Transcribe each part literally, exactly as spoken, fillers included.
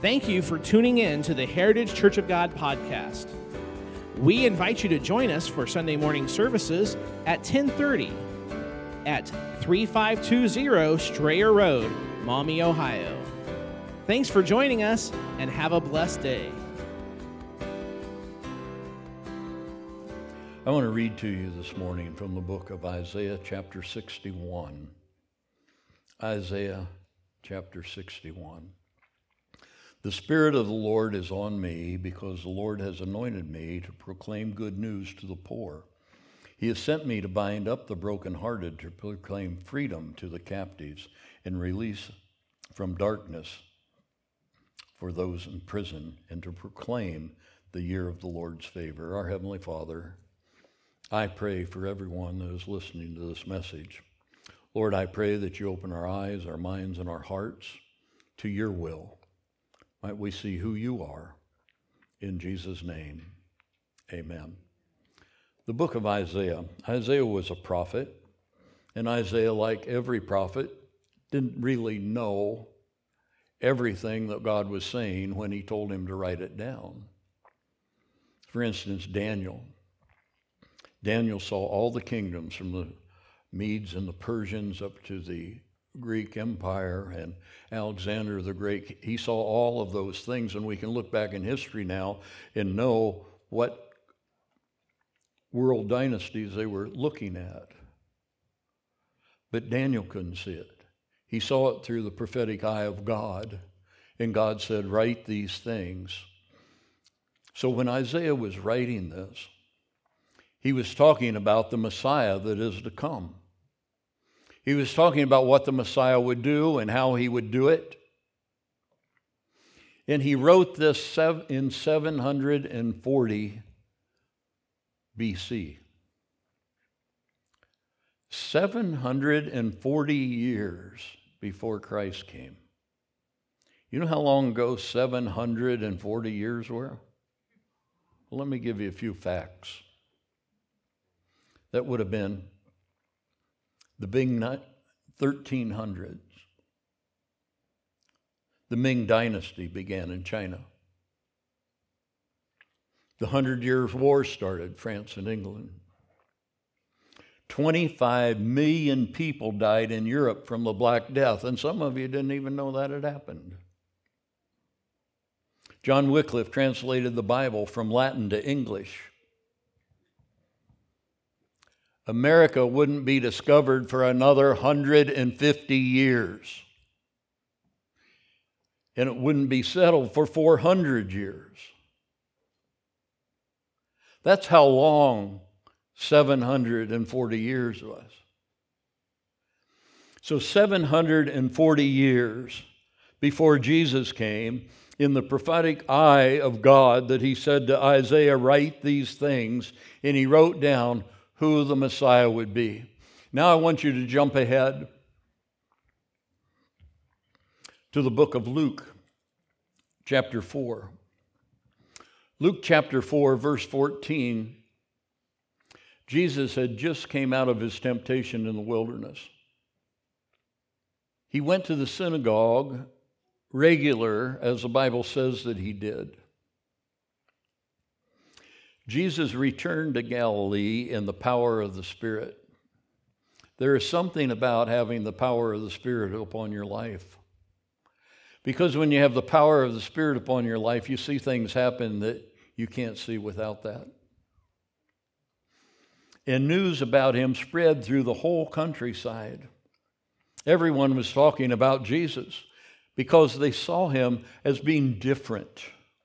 Thank you for tuning in to the Heritage Church of God podcast. We invite you to join us for Sunday morning services at ten thirty at thirty-five twenty Strayer Road, Maumee, Ohio. Thanks for joining us, and have a blessed day. I want to read to you this morning from the book of Isaiah chapter sixty-one. Isaiah chapter sixty-one. The Spirit of the Lord is on me, because the Lord has anointed me to proclaim good news to the poor. He has sent me to bind up the brokenhearted, to proclaim freedom to the captives, and release from darkness for those in prison, and to proclaim the year of the Lord's favor. Our Heavenly Father, I pray for everyone that is listening to this message. Lord, I pray that you open our eyes, our minds, and our hearts to your will. Might we see who you are. In Jesus' name, amen. The book of Isaiah. Isaiah was a prophet, and Isaiah, like every prophet, didn't really know everything that God was saying when he told him to write it down. For instance, Daniel. Daniel saw all the kingdoms from the Medes and the Persians up to the Greek Empire and Alexander the Great. He saw all of those things, and we can look back in history now and know what world dynasties they were looking at. But Daniel couldn't see it. He saw it through the prophetic eye of God, and God said, write these things. So when Isaiah was writing this, he was talking about the Messiah that is to come. He was talking about what the Messiah would do and how he would do it. And he wrote this in seven hundred forty B C. seven hundred forty years before Christ came. You know how long ago seven hundred forty years were? Well, let me give you a few facts. That would have been the Ming thirteen hundreds. The Ming Dynasty began in China. The Hundred Years' War started, France and England. twenty-five million people died in Europe from the Black Death, and some of you didn't even know that had happened. John Wycliffe translated the Bible from Latin to English. America wouldn't be discovered for another one hundred fifty years. And it wouldn't be settled for four hundred years. That's how long seven hundred forty years was. So seven hundred forty years before Jesus came, in the prophetic eye of God, that he said to Isaiah, write these things, and he wrote down who the Messiah would be. Now I want you to jump ahead to the book of Luke, chapter four. Luke chapter four, verse fourteen. Jesus had just came out of his temptation in the wilderness. He went to the synagogue regular, as the Bible says that he did. Jesus returned to Galilee in the power of the Spirit. There is something about having the power of the Spirit upon your life. Because when you have the power of the Spirit upon your life, you see things happen that you can't see without that. And news about him spread through the whole countryside. Everyone was talking about Jesus because they saw him as being different.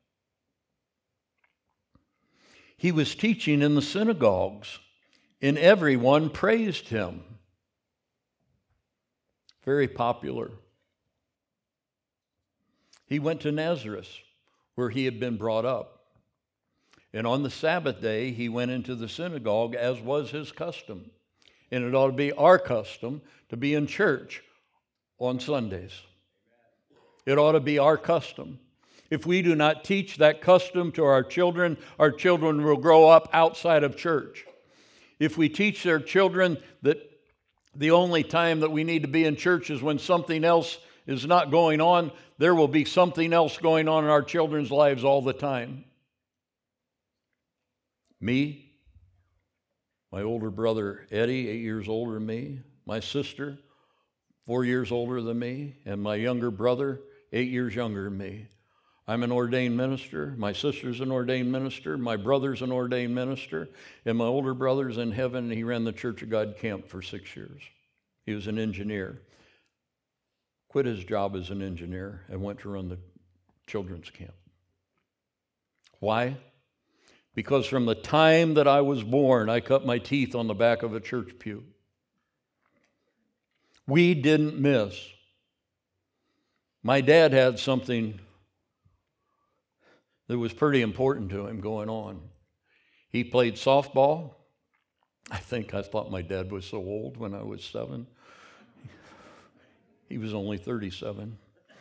He was teaching in the synagogues, and everyone praised him. Very popular. He went to Nazareth, where he had been brought up. And on the Sabbath day, he went into the synagogue, as was his custom. And it ought to be our custom to be in church on Sundays. It ought to be our custom. If we do not teach that custom to our children, our children will grow up outside of church. If we teach their children that the only time that we need to be in church is when something else is not going on, there will be something else going on in our children's lives all the time. Me, my older brother Eddie, eight years older than me, my sister, four years older than me, and my younger brother, eight years younger than me. I'm an ordained minister. My sister's an ordained minister. My brother's an ordained minister. And my older brother's in heaven, and he ran the Church of God camp for six years. He was an engineer. Quit his job as an engineer and went to run the children's camp. Why? Because from the time that I was born, I cut my teeth on the back of a church pew. We didn't miss. My dad had something that was pretty important to him going on. He played softball. I think I thought my dad was so old when I was seven. He was only thirty-seven.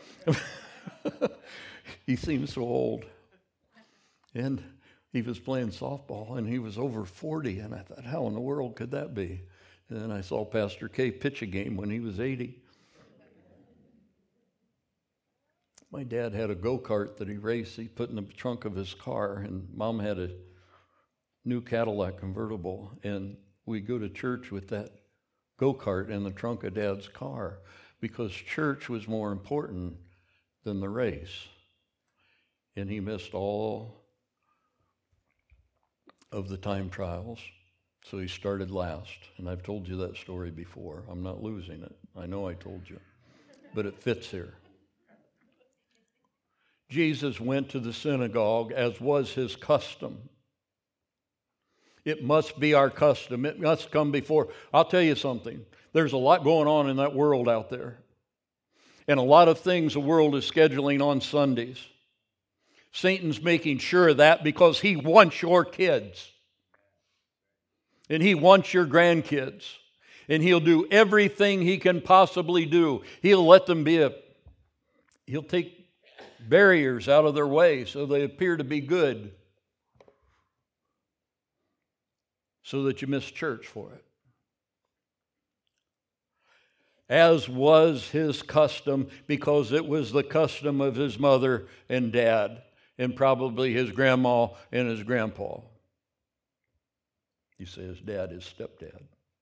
He seemed so old. And he was playing softball, and he was over forty, and I thought, how in the world could that be? And then I saw Pastor K pitch a game when he was eighty. My dad had a go-kart that he raced. He put in the trunk of his car, and Mom had a new Cadillac convertible, and we go to church with that go-kart in the trunk of Dad's car because church was more important than the race. And he missed all of the time trials, so he started last. And I've told you that story before. I'm not losing it. I know I told you, but it fits here. Jesus went to the synagogue as was his custom. It must be our custom. It must come before. I'll tell you something. There's a lot going on in that world out there. And a lot of things the world is scheduling on Sundays. Satan's making sure of that because he wants your kids. And he wants your grandkids. And he'll do everything he can possibly do. He'll let them be a, he'll take barriers out of their way so they appear to be good, so that you miss church for it. As was his custom, because it was the custom of his mother and dad, and probably his grandma and his grandpa. You say his dad, his stepdad.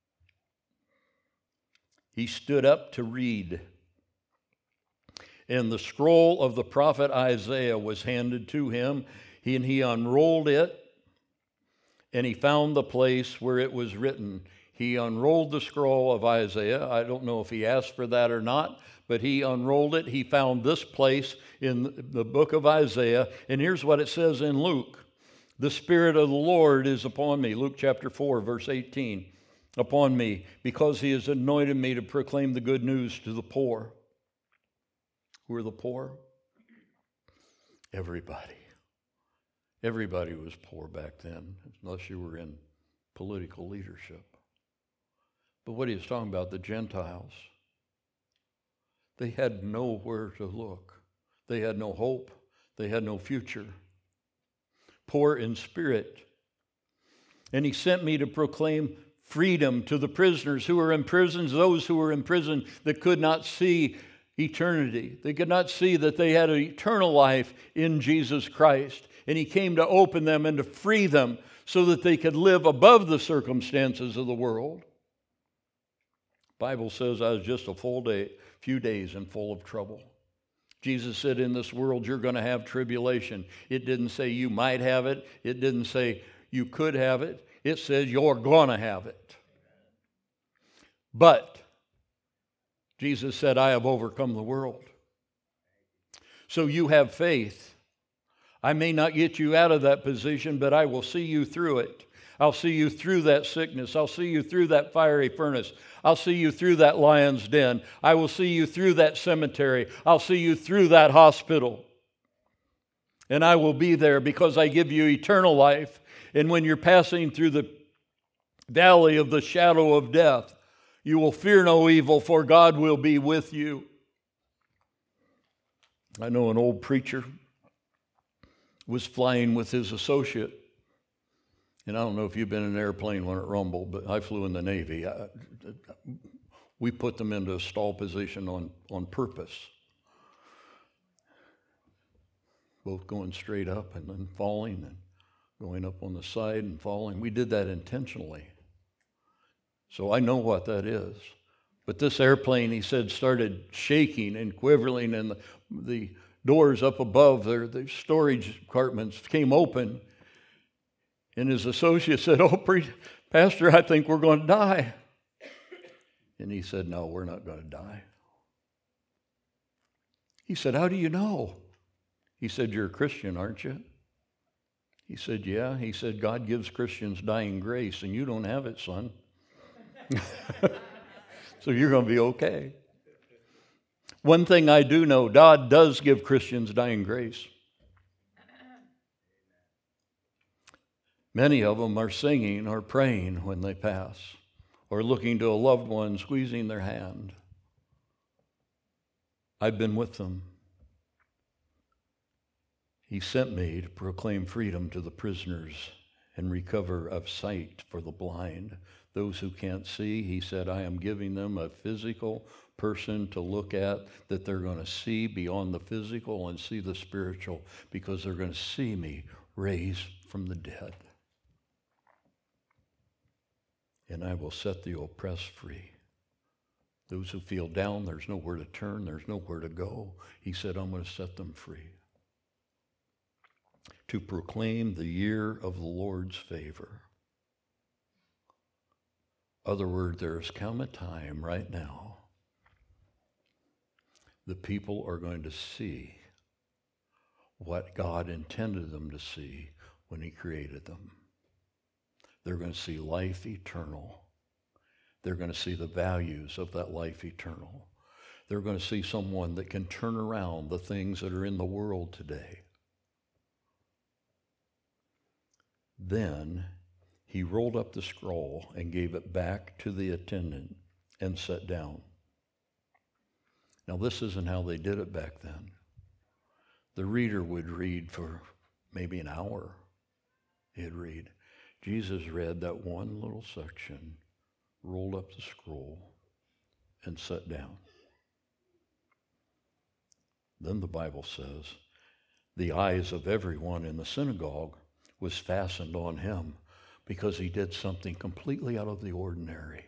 He stood up to read. And the scroll of the prophet Isaiah was handed to him, and he unrolled it, and he found the place where it was written. He unrolled the scroll of Isaiah. I don't know if he asked for that or not, but he unrolled it. He found this place in the book of Isaiah, and here's what it says in Luke. The Spirit of the Lord is upon me, Luke chapter four, verse eighteen, upon me, because he has anointed me to proclaim the good news to the poor. Who are the poor? Everybody. Everybody was poor back then, unless you were in political leadership. But what he was talking about, the Gentiles, they had nowhere to look. They had no hope. They had no future. Poor in spirit. And he sent me to proclaim freedom to the prisoners who were in prisons, those who were in prison that could not see eternity. They could not see that they had an eternal life in Jesus Christ. And he came to open them and to free them so that they could live above the circumstances of the world. The Bible says I was just a full day, few days and full of trouble. Jesus said, in this world you're going to have tribulation. It didn't say you might have it. It didn't say you could have it. It says you're going to have it. But Jesus said, I have overcome the world. So you have faith. I may not get you out of that position, but I will see you through it. I'll see you through that sickness. I'll see you through that fiery furnace. I'll see you through that lion's den. I will see you through that cemetery. I'll see you through that hospital. And I will be there because I give you eternal life. And when you're passing through the valley of the shadow of death, you will fear no evil, for God will be with you. I know an old preacher was flying with his associate. And I don't know if you've been in an airplane when it rumbled, but I flew in the Navy. I, We put them into a stall position on, on purpose. Both going straight up and then falling and going up on the side and falling. We did that intentionally. So I know what that is. But this airplane, he said, started shaking and quivering, and the, the doors up above there, the storage compartments came open. And his associate said, "Oh, pre- Pastor, I think we're going to die." And he said, "No, we're not going to die." He said, "How do you know?" He said, "You're a Christian, aren't you?" He said, "Yeah." He said, "God gives Christians dying grace, and you don't have it, son. So you're going to be okay." One thing I do know, God does give Christians dying grace. Many of them are singing or praying when they pass, or looking to a loved one, squeezing their hand. I've been with them. He sent me to proclaim freedom to the prisoners and recover of sight for the blind. Those who can't see, he said, I am giving them a physical person to look at that they're going to see beyond the physical and see the spiritual, because they're going to see me raised from the dead. And I will set the oppressed free. Those who feel down, there's nowhere to turn, there's nowhere to go. He said, I'm going to set them free. To proclaim the year of the Lord's favor. Other word, there's come a time right now the people are going to see what God intended them to see when he created them. They're going to see life eternal. They're going to see the values of that life eternal. They're going to see someone that can turn around the things that are in the world today. Then he rolled up the scroll and gave it back to the attendant and sat down. Now, this isn't how they did it back then. The reader would read for maybe an hour. He'd read. Jesus read that one little section, rolled up the scroll, and sat down. Then the Bible says, the eyes of everyone in the synagogue was fastened on him because he did something completely out of the ordinary.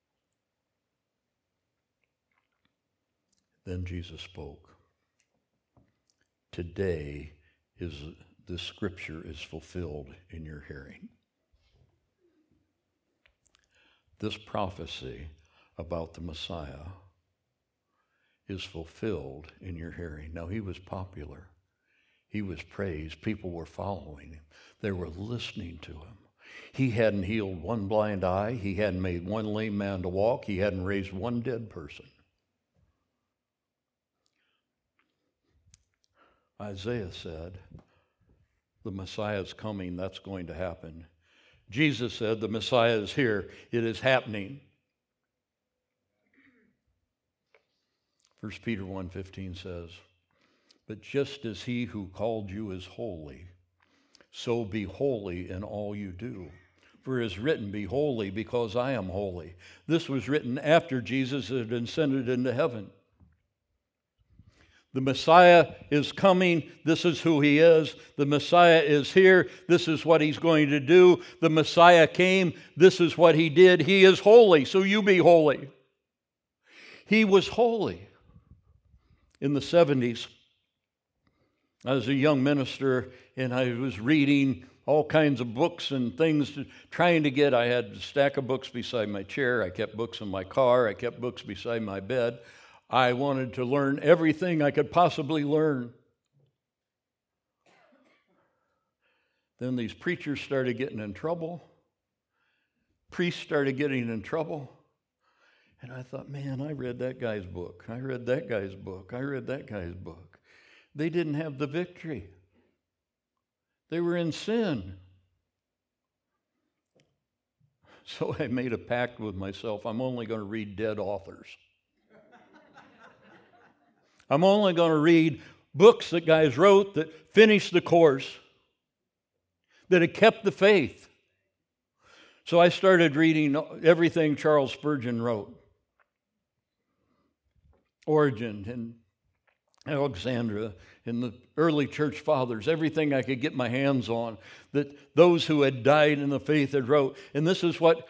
Then Jesus spoke. Today is this scripture is fulfilled in your hearing. This prophecy about the Messiah is fulfilled in your hearing. Now, he was popular. He was praised. People were following him. They were listening to him. He hadn't healed one blind eye. He hadn't made one lame man to walk. He hadn't raised one dead person. Isaiah said, the Messiah is coming. That's going to happen. Jesus said, the Messiah is here. It is happening. First Peter one fifteen says, but just as he who called you is holy, so be holy in all you do. For it is written, be holy because I am holy. This was written after Jesus had ascended into heaven. The Messiah is coming. This is who he is. The Messiah is here. This is what he's going to do. The Messiah came. This is what he did. He is holy, so you be holy. He was holy. In the seventies, I was a young minister, and I was reading all kinds of books and things, to, trying to get, I had a stack of books beside my chair. I kept books in my car. I kept books beside my bed. I wanted to learn everything I could possibly learn. Then these preachers started getting in trouble. Priests started getting in trouble. And I thought, man, I read that guy's book. I read that guy's book. I read that guy's book. They didn't have the victory. They were in sin. So I made a pact with myself. I'm only going to read dead authors. I'm only going to read books that guys wrote that finished the course, that had kept the faith. So I started reading everything Charles Spurgeon wrote. Origen and Alexandra and the early church fathers, everything I could get my hands on, that those who had died in the faith had wrote. And this is what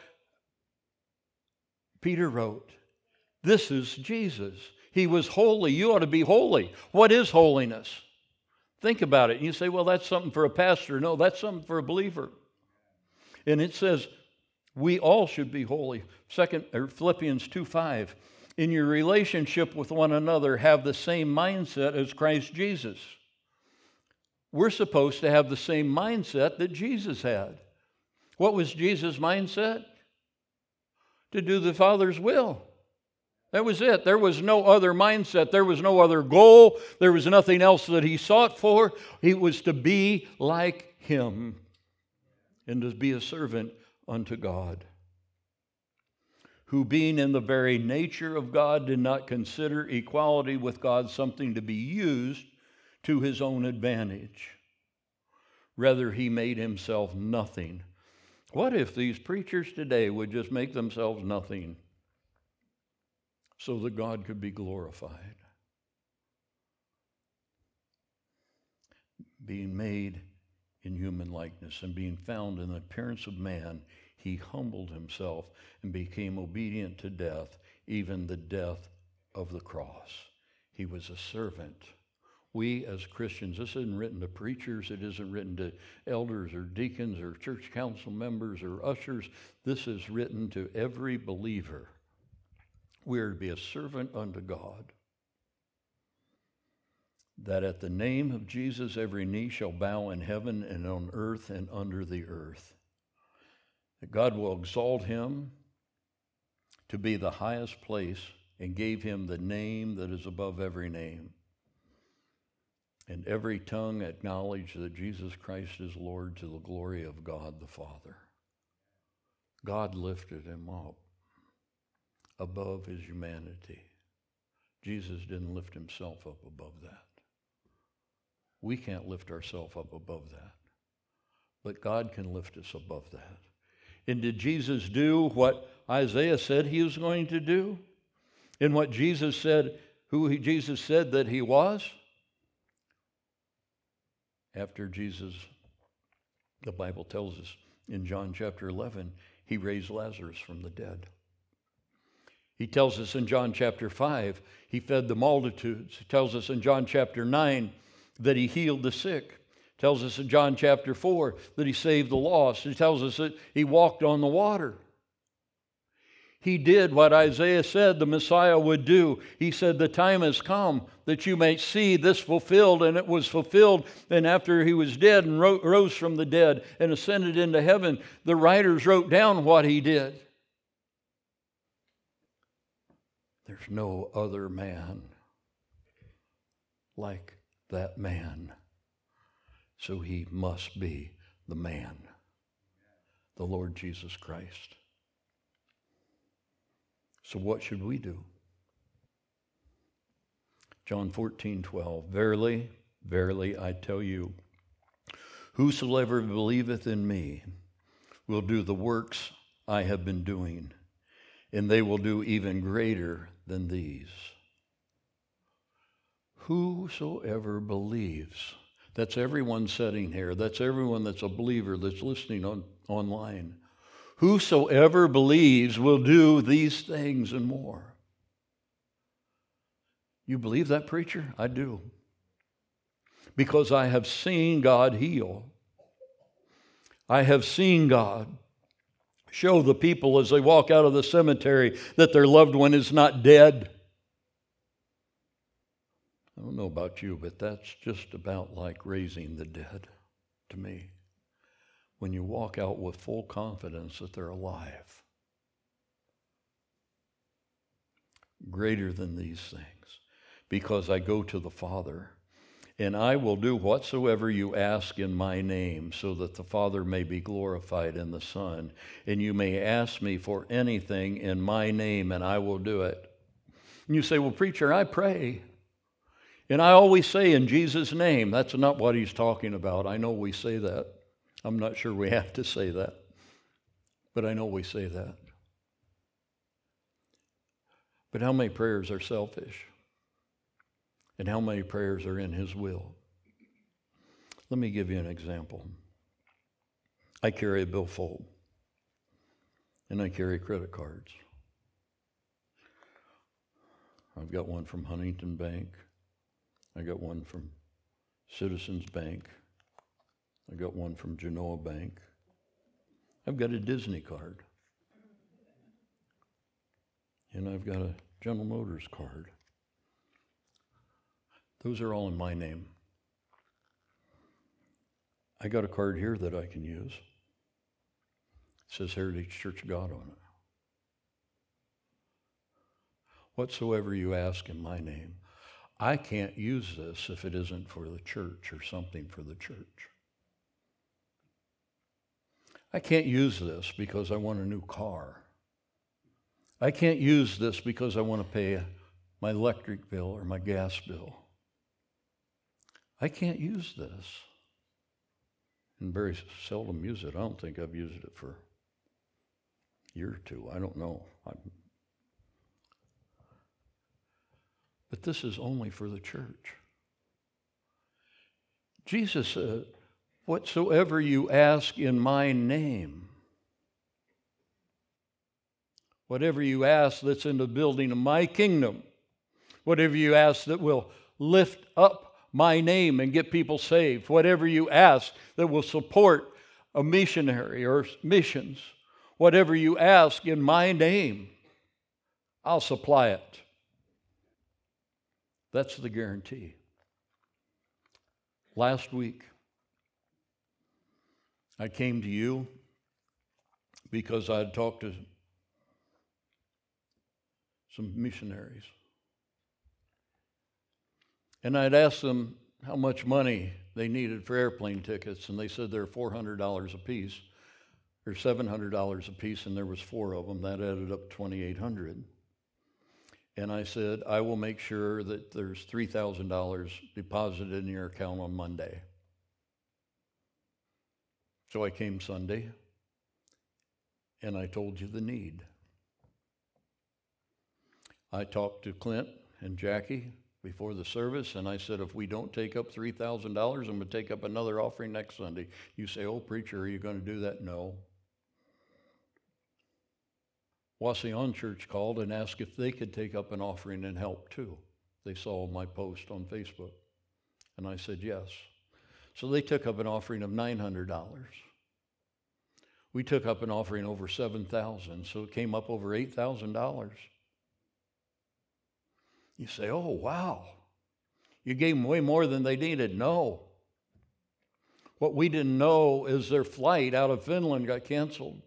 Peter wrote. This is Jesus. He was holy. You ought to be holy. What is holiness? Think about it. And you say, well, that's something for a pastor. No, that's something for a believer. And it says, we all should be holy. Second, or Philippians two five. In your relationship with one another, have the same mindset as Christ Jesus. We're supposed to have the same mindset that Jesus had. What was Jesus' mindset? To do the Father's will. That was it. There was no other mindset. There was no other goal. There was nothing else that he sought for. He was to be like him and to be a servant unto God, who being in the very nature of God did not consider equality with God something to be used to his own advantage. Rather, he made himself nothing. What if these preachers today would just make themselves nothing so that God could be glorified? Being made in human likeness and being found in the appearance of man, he humbled himself and became obedient to death, even the death of the cross. He was a servant. We as Christians, this isn't written to preachers, it isn't written to elders or deacons or church council members or ushers. This is written to every believer. We are to be a servant unto God, that at the name of Jesus every knee shall bow in heaven and on earth and under the earth. That God will exalt him to be the highest place and gave him the name that is above every name. And every tongue acknowledge that Jesus Christ is Lord to the glory of God the Father. God lifted him up above his humanity. Jesus didn't lift himself up above that. We can't lift ourselves up above that. But God can lift us above that. And did Jesus do what Isaiah said he was going to do? And what Jesus said, who he, Jesus said that he was? After Jesus, the Bible tells us in John chapter eleven, he raised Lazarus from the dead. He tells us in John chapter five, he fed the multitudes. He tells us in John chapter nine that he healed the sick. Tells us in John chapter four that he saved the lost. He tells us that he walked on the water. He did what Isaiah said the Messiah would do. He said, the time has come that you may see this fulfilled, and it was fulfilled. And after he was dead and ro- rose from the dead and ascended into heaven, the writers wrote down what he did. There's no other man like that man. So he must be the man, the Lord Jesus Christ. So what should we do? John fourteen twelve, verily, verily, I tell you, whosoever believeth in me will do the works I have been doing, and they will do even greater than these. Whosoever believes. That's everyone sitting here. That's everyone that's a believer that's listening on, online. Whosoever believes will do these things and more. You believe that, preacher? I do. Because I have seen God heal. I have seen God show the people as they walk out of the cemetery that their loved one is not dead. I don't know about you, but that's just about like raising the dead to me. When you walk out with full confidence that they're alive. Greater than these things. Because I go to the Father, and I will do whatsoever you ask in my name, so that the Father may be glorified in the Son. And you may ask me for anything in my name, and I will do it. And you say, well, preacher, I pray. And I always say in Jesus' name. That's not what he's talking about. I know we say that. I'm not sure we have to say that. But I know we say that. But how many prayers are selfish? and how many prayers are in His will. Let me give you an example. I carry a billfold, and I carry credit cards. I've got one from Huntington Bank. I got one from Citizens Bank. I got one from Genoa Bank. I've got a Disney card. And I've got a General Motors card. Those are all in my name. I got a card here that I can use. It says Heritage Church of God on it. Whatsoever you ask in my name. I can't use this if it isn't for the church or something for the church. I can't use this because I want a new car. I can't use this because I want to pay my electric bill or my gas bill. I can't use this. And very seldom use it. I don't think I've used it for a year or two. I don't know. I'm... But this is only for the church. Jesus said, whatsoever you ask in my name, whatever you ask that's in the building of my kingdom, whatever you ask that will lift up my name and get people saved, whatever you ask that will support a missionary or missions, whatever you ask in my name, I'll supply it. That's the guarantee. Last week, I came to you because I had talked to some missionaries. And I'd asked them how much money they needed for airplane tickets, and they said they're four hundred dollars a piece, or seven hundred dollars a piece, and there was four of them. That added up to twenty-eight hundred dollars. And I said, I will make sure that there's three thousand dollars deposited in your account on Monday. So I came Sunday, and I told you the need. I talked to Clint and Jackie before the service, and I said, if we don't take up three thousand dollars, I'm going to take up another offering next Sunday. You say, oh, preacher, are you going to do that? No. Wauseon Church called and asked if they could take up an offering and help too. They saw my post on Facebook. And I said, yes. So they took up an offering of nine hundred dollars. We took up an offering over seven thousand dollars, so it came up over eight thousand dollars. You say, oh, wow. You gave them way more than they needed. No. What we didn't know is their flight out of Finland got canceled.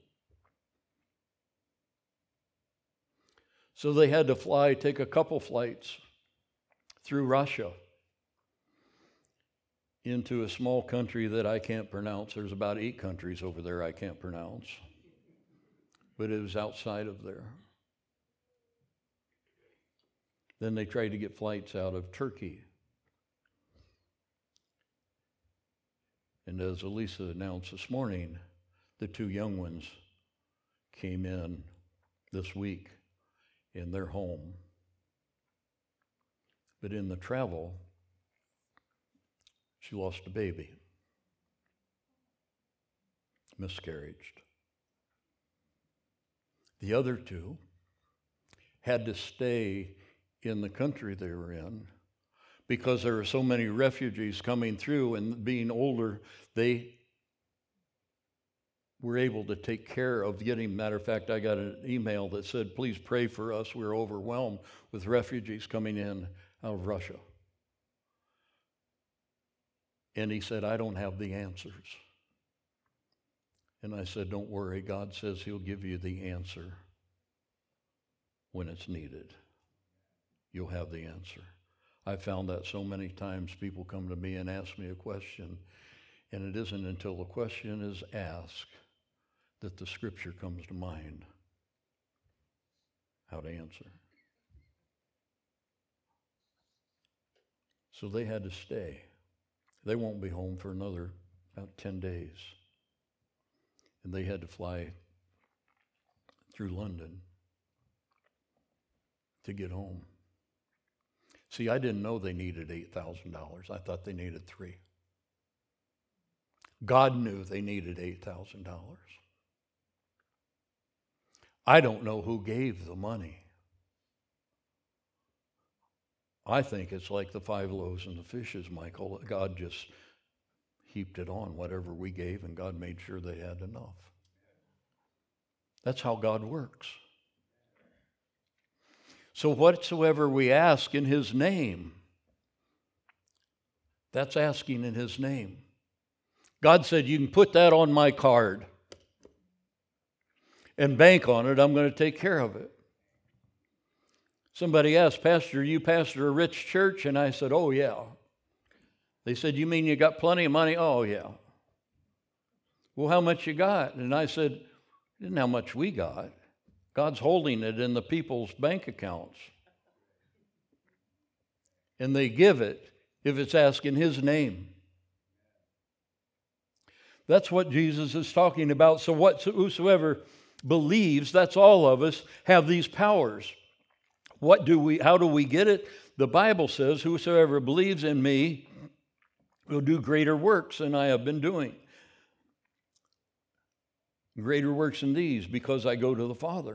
So they had to fly, take a couple flights through Russia into a small country that I can't pronounce. There's about eight countries over there I can't pronounce. But it was outside of there. Then they tried to get flights out of Turkey. And as Elisa announced this morning, the two young ones came in this week in their home. But in the travel, she lost a baby. Miscarried. The other two had to stay in the country they were in because there were so many refugees coming through, and being older, they were able to take care of getting. Matter of fact, I got an email that said, please pray for us. We're overwhelmed with refugees coming in out of Russia. And he said, I don't have the answers. And I said, don't worry. God says he'll give you the answer when it's needed. You'll have the answer. I found that so many times people come to me and ask me a question, and it isn't until the question is asked that the scripture comes to mind how to answer. So they had to stay. They won't be home for another about ten days. And they had to fly through London to get home. See, I didn't know they needed eight thousand dollars. I thought they needed three. God knew they needed eight thousand dollars. I don't know who gave the money. I think it's like the five loaves and the fishes, Michael. God just heaped it on whatever we gave, and God made sure they had enough. That's how God works. So whatsoever we ask in His name, that's asking in His name. God said, you can put that on my card and bank on it. I'm going to take care of it. Somebody asked, Pastor, you pastor a rich church? And I said, oh, yeah. They said, you mean you got plenty of money? Oh, yeah. Well, how much you got? And I said, it isn't how much we got. God's holding it in the people's bank accounts. And they give it if it's asked in His name. That's what Jesus is talking about. So what, whosoever believes, that's all of us, have these powers. What do we, how do we get it? The Bible says, whosoever believes in me will do greater works than I have been doing. Greater works than these, because I go to the Father.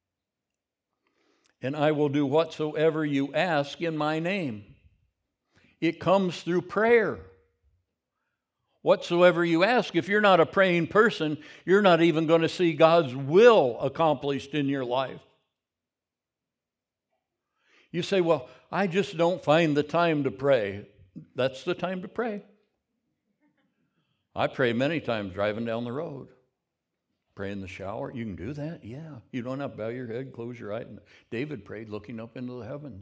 And I will do whatsoever you ask in my name. It comes through prayer. Whatsoever you ask, if you're not a praying person, you're not even going to see God's will accomplished in your life. You say, well, I just don't find the time to pray. That's the time to pray. I pray many times driving down the road. Pray in the shower. You can do that? Yeah. You don't have to bow your head, close your eyes. David prayed looking up into the heavens.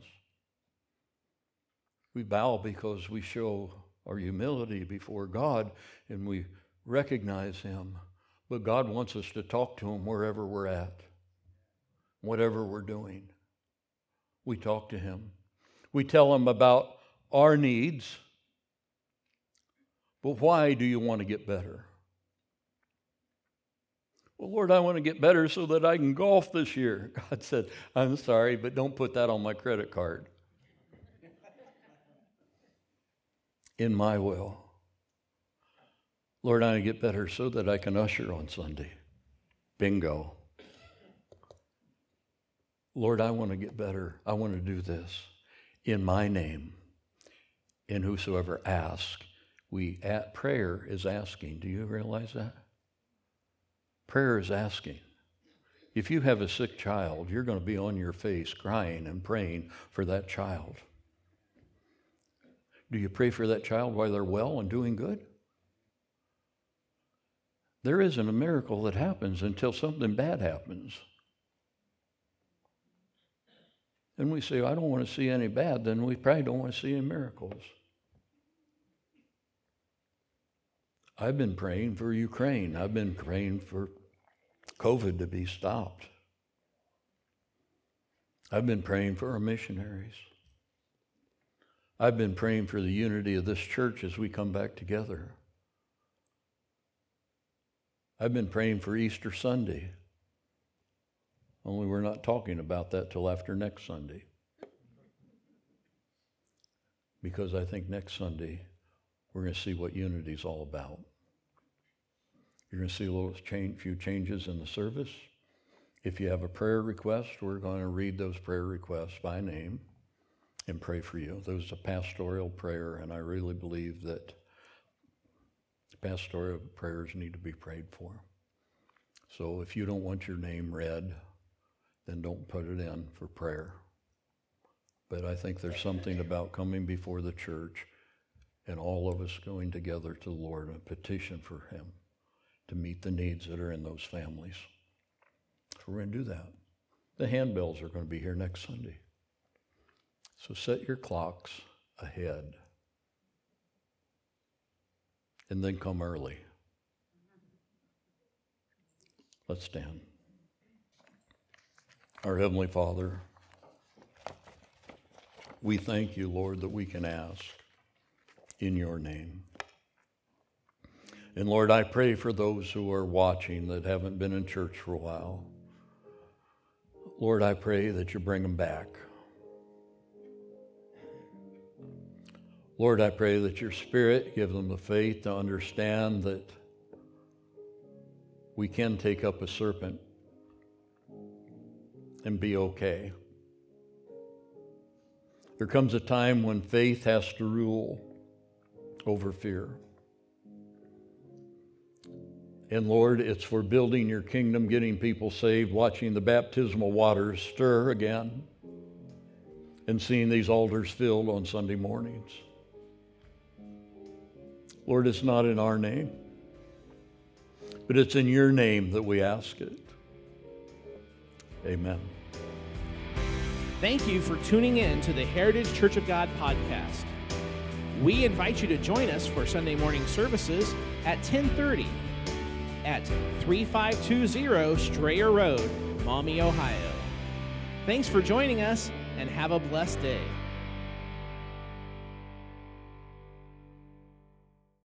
We bow because we show our humility before God and we recognize Him. But God wants us to talk to Him wherever we're at, whatever we're doing. We talk to Him. We tell Him about our needs. But why do you want to get better? Well, Lord, I want to get better so that I can golf this year. God said, I'm sorry, but don't put that on my credit card. In my will. Lord, I want to get better so that I can usher on Sunday. Bingo. Lord, I want to get better. I want to do this in my name. And whosoever asks, we at prayer is asking. Do you realize that? Prayer is asking. If you have a sick child, you're going to be on your face crying and praying for that child. Do you pray for that child while they're well and doing good? There isn't a miracle that happens until something bad happens. And we say, I don't want to see any bad, then we probably don't want to see any miracles. I've been praying for Ukraine. I've been praying for COVID to be stopped. I've been praying for our missionaries. I've been praying for the unity of this church as we come back together. I've been praying for Easter Sunday. Only we're not talking about that till after next Sunday. Because I think next Sunday we're going to see what unity is all about. You're going to see a little change, few changes in the service. If you have a prayer request, we're going to read those prayer requests by name and pray for you. There's a pastoral prayer, and I really believe that pastoral prayers need to be prayed for. So if you don't want your name read, then don't put it in for prayer. But I think there's something about coming before the church and all of us going together to the Lord and petition for Him to meet the needs that are in those families. So we're going to do that. The handbells are going to be here next Sunday. So set your clocks ahead and then come early. Let's stand. Our Heavenly Father, we thank you, Lord, that we can ask in your name. And Lord, I pray for those who are watching that haven't been in church for a while. Lord, I pray that you bring them back. Lord, I pray that your Spirit give them the faith to understand that we can take up a serpent and be okay. There comes a time when faith has to rule over fear. And Lord, it's for building your kingdom, getting people saved, watching the baptismal waters stir again, and seeing these altars filled on Sunday mornings. Lord, it's not in our name, but it's in your name that we ask it. Amen. Thank you for tuning in to the Heritage Church of God podcast. We invite you to join us for Sunday morning services at ten thirty at thirty-five twenty Strayer Road, Maumee, Ohio. Thanks for joining us, and have a blessed day.